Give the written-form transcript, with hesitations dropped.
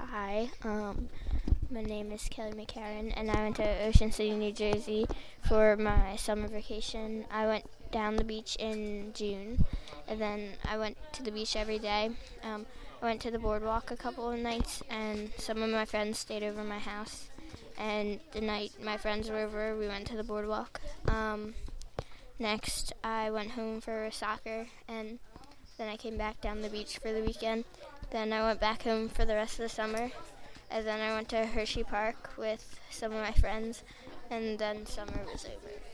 Hi, my name is Kelly McCarran, and I went to Ocean City, New Jersey for my summer vacation. I went down the beach in June, and then I went to the beach every day. I went to the boardwalk a couple of nights, and some of my friends stayed over my house. And the night my friends were over, we went to the boardwalk. Next, I went home for soccer, and then I came back down the beach for the weekend. Then I went back home for the rest of the summer. And then I went to Hershey Park with some of my friends. And then summer was over.